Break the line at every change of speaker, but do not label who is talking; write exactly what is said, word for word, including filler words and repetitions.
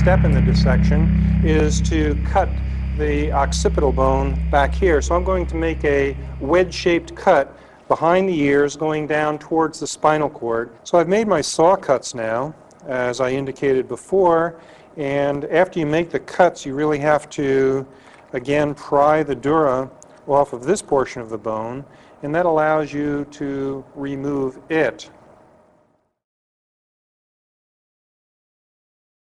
step in the dissection is to cut the occipital bone back here. So I'm going to make a wedge-shaped cut behind the ears going down towards the spinal cord. So I've made my saw cuts now, as I indicated before, and after you make the cuts you really have to again pry the dura off of this portion of the bone, and that allows you to remove it.